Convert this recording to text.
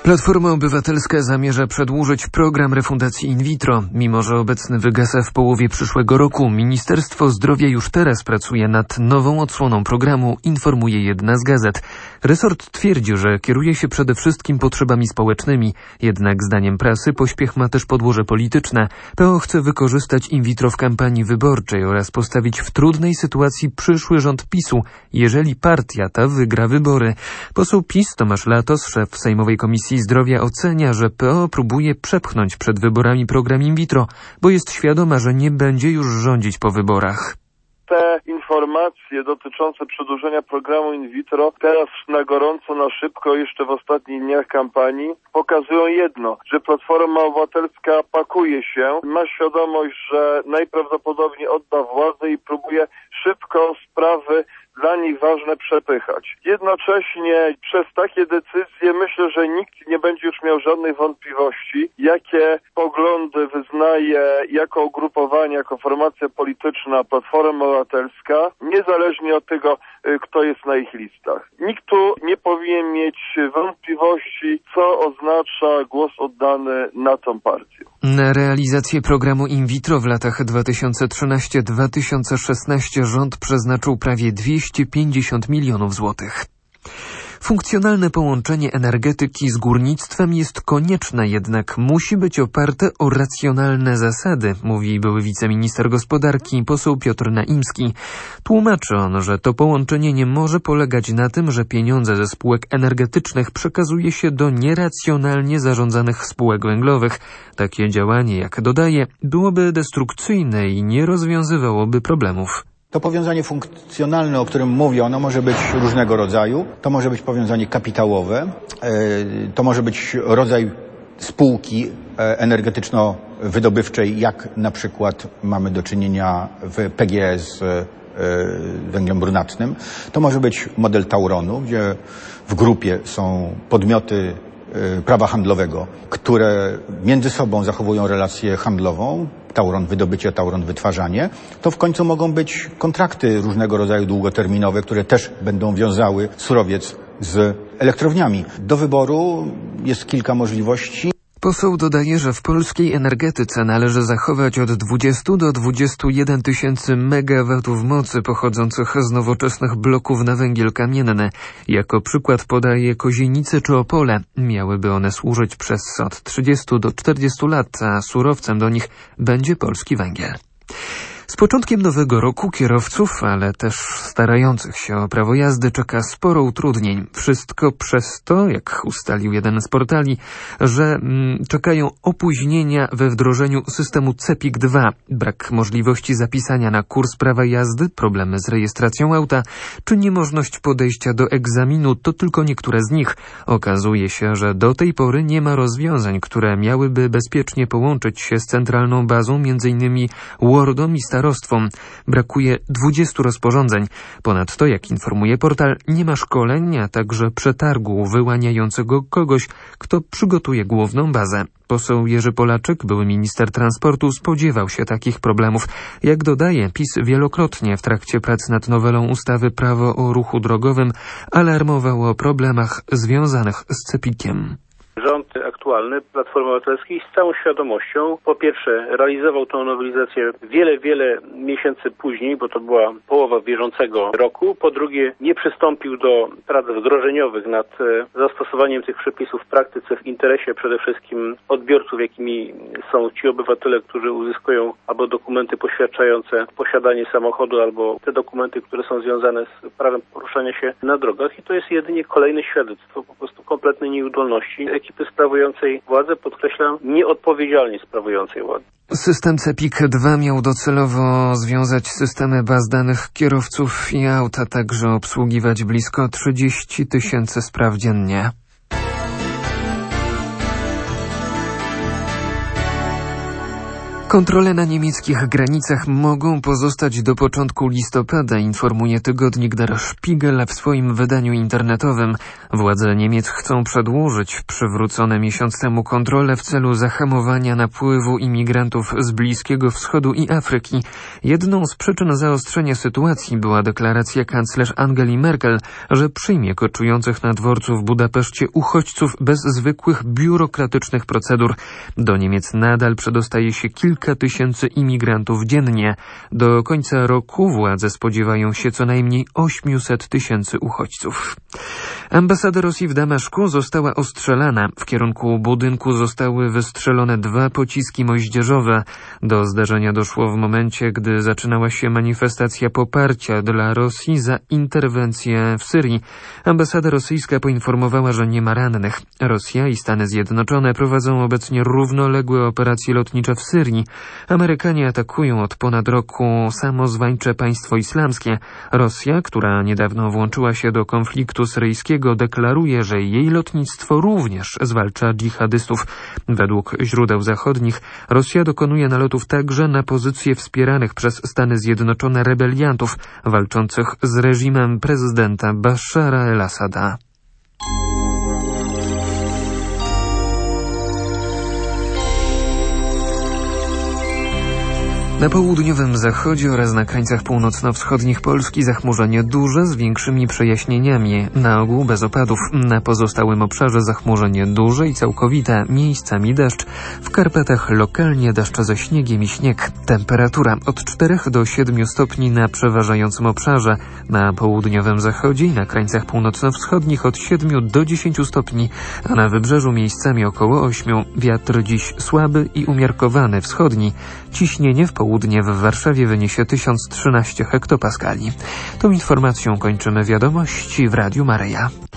Platforma Obywatelska zamierza przedłużyć program refundacji in vitro. Mimo że obecny wygasa w połowie przyszłego roku, Ministerstwo Zdrowia już teraz pracuje nad nową odsłoną programu, informuje jedna z gazet. Resort twierdzi, że kieruje się przede wszystkim potrzebami społecznymi, jednak zdaniem prasy pośpiech ma też podłoże polityczne. PO chce wykorzystać in vitro w kampanii wyborczej oraz postawić w trudnej sytuacji przyszły rząd PiS-u, jeżeli partia ta wygra wybory. Poseł PiS Tomasz Latos, szef Sejmowej Komisji Zdrowia, ocenia, że PO próbuje przepchnąć przed wyborami program in vitro, bo jest świadoma, że nie będzie już rządzić po wyborach. Te informacje dotyczące przedłużenia programu in vitro teraz na gorąco, na szybko, jeszcze w ostatnich dniach kampanii pokazują jedno, że Platforma Obywatelska pakuje się, ma świadomość, że najprawdopodobniej odda władzę i próbuje szybko sprawy dla nich ważne przepychać. Jednocześnie przez takie decyzje myślę, że nikt nie będzie już miał żadnych wątpliwości, jakie poglądy wyznaje jako ugrupowanie, jako formacja polityczna Platforma Obywatelska, niezależnie od tego, kto jest na ich listach. Nikt tu nie powinien mieć wątpliwości, co oznacza głos oddany na tą partię. Na realizację programu in vitro w latach 2013-2016 rząd przeznaczył prawie 250 milionów złotych. Funkcjonalne połączenie energetyki z górnictwem jest konieczne, jednak musi być oparte o racjonalne zasady, mówi były wiceminister gospodarki, poseł Piotr Naimski. Tłumaczy on, że to połączenie nie może polegać na tym, że pieniądze ze spółek energetycznych przekazuje się do nieracjonalnie zarządzanych spółek węglowych. Takie działanie, jak dodaje, byłoby destrukcyjne i nie rozwiązywałoby problemów. To powiązanie funkcjonalne, o którym mówię, ono może być różnego rodzaju. To może być powiązanie kapitałowe, to może być rodzaj spółki energetyczno-wydobywczej, jak na przykład mamy do czynienia w PGE z węglem brunatnym. To może być model Tauronu, gdzie w grupie są podmioty prawa handlowego, które między sobą zachowują relację handlową, Tauron wydobycie, Tauron wytwarzanie, to w końcu mogą być kontrakty różnego rodzaju długoterminowe, które też będą wiązały surowiec z elektrowniami. Do wyboru jest kilka możliwości. Poseł dodaje, że w polskiej energetyce należy zachować od 20 do 21 tysięcy megawatów mocy pochodzących z nowoczesnych bloków na węgiel kamienny. Jako przykład podaje Kozienice czy Opole. Miałyby one służyć przez od 30 do 40 lat, a surowcem do nich będzie polski węgiel. Z początkiem nowego roku kierowców, ale też starających się o prawo jazdy czeka sporo utrudnień. Wszystko przez to, jak ustalił jeden z portali, że czekają opóźnienia we wdrożeniu systemu CEPiK-2, brak możliwości zapisania na kurs prawa jazdy, problemy z rejestracją auta, czy niemożność podejścia do egzaminu to tylko niektóre z nich. Okazuje się, że do tej pory nie ma rozwiązań, które miałyby bezpiecznie połączyć się z centralną bazą, m.in. WORD-om i starostwom. Brakuje 20 rozporządzeń. Ponadto, jak informuje portal, nie ma szkoleń, a także przetargu wyłaniającego kogoś, kto przygotuje główną bazę. Poseł Jerzy Polaczek, były minister transportu, spodziewał się takich problemów. Jak dodaje, PiS wielokrotnie w trakcie prac nad nowelą ustawy Prawo o ruchu drogowym alarmował o problemach związanych z CEPiK-iem. Rząd aktualny Platformy Obywatelskiej z całą świadomością, po pierwsze, realizował tę nowelizację wiele miesięcy później, bo to była połowa bieżącego roku. Po drugie, nie przystąpił do prac wdrożeniowych nad zastosowaniem tych przepisów w praktyce w interesie przede wszystkim odbiorców, jakimi są ci obywatele, którzy uzyskują albo dokumenty poświadczające posiadanie samochodu, albo te dokumenty, które są związane z prawem poruszania się na drogach. I to jest jedynie kolejne świadectwo po prostu kompletnej nieudolności ekipy sprawującej władzę, podkreślam, nieodpowiedzialnie sprawującej władzę. System CEPiK-2 miał docelowo związać systemy baz danych kierowców i aut, a także obsługiwać blisko 30 tysięcy spraw dziennie. Kontrole na niemieckich granicach mogą pozostać do początku listopada, informuje tygodnik Der Spiegel w swoim wydaniu internetowym. Władze Niemiec chcą przedłużyć przywrócone miesiąc temu kontrole w celu zahamowania napływu imigrantów z Bliskiego Wschodu i Afryki. Jedną z przyczyn zaostrzenia sytuacji była deklaracja kanclerz Angeli Merkel, że przyjmie koczujących na dworcu w Budapeszcie uchodźców bez zwykłych biurokratycznych procedur. Do Niemiec nadal przedostaje się kilka tysięcy imigrantów dziennie. Do końca roku władze spodziewają się co najmniej 800 tysięcy uchodźców. Ambasada Rosji w Damaszku została ostrzelana. W kierunku budynku zostały wystrzelone 2 pociski moździerzowe. Do zdarzenia doszło w momencie, gdy zaczynała się manifestacja poparcia dla Rosji za interwencję w Syrii. Ambasada rosyjska poinformowała, że nie ma rannych. Rosja i Stany Zjednoczone prowadzą obecnie równoległe operacje lotnicze w Syrii. Amerykanie atakują od ponad roku samozwańcze państwo islamskie. Rosja, która niedawno włączyła się do konfliktu syryjskiego, deklaruje, że jej lotnictwo również zwalcza dżihadystów. Według źródeł zachodnich Rosja dokonuje nalotów także na pozycje wspieranych przez Stany Zjednoczone rebeliantów walczących z reżimem prezydenta Bashara el-Assada. Na południowym zachodzie oraz na krańcach północno-wschodnich Polski zachmurzenie duże z większymi przejaśnieniami, na ogół bez opadów. Na pozostałym obszarze zachmurzenie duże i całkowite, miejscami deszcz. W Karpatach lokalnie deszcz ze śniegiem i śnieg. Temperatura od 4 do 7 stopni na przeważającym obszarze. Na południowym zachodzie i na krańcach północno-wschodnich od 7 do 10 stopni, a na wybrzeżu miejscami około 8. Wiatr dziś słaby i umiarkowany wschodni. Ciśnienie w południe w Warszawie wyniesie 1013 hektopaskali. Tą informacją kończymy wiadomości w Radiu Maryja.